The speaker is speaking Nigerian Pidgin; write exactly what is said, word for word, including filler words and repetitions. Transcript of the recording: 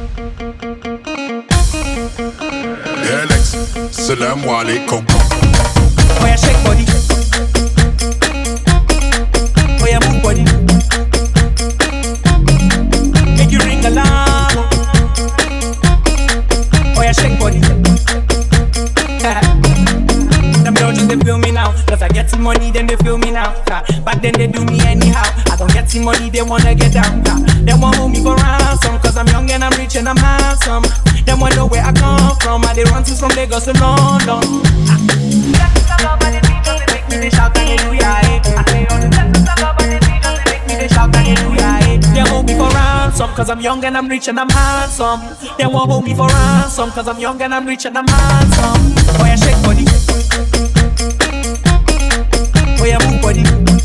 Alex, Salaam alaikum. Oh yeah, shake body. Oh yeah, move body. Make you ring alarm. Oh yeah, shake body. Them don't just they feel me now. Cause I get some money, then they feel me now. Back then they do me anyhow. I don't get some money, they wanna get down. They won't hold me for ransom. Cause I'm young and I'm rich and I'm handsome. They wanna know where I come from. I they run to from Lagos to London. They shout hallelujah, eh. I say all the blessings I love and the teachers they make me they shout hallelujah, eh. They hold me for ransom cause I'm young and I'm rich and I'm handsome. They won't hold me for ransom cause I'm young and I'm rich and I'm handsome. Oh yeah, shake body. Oh yeah, move body.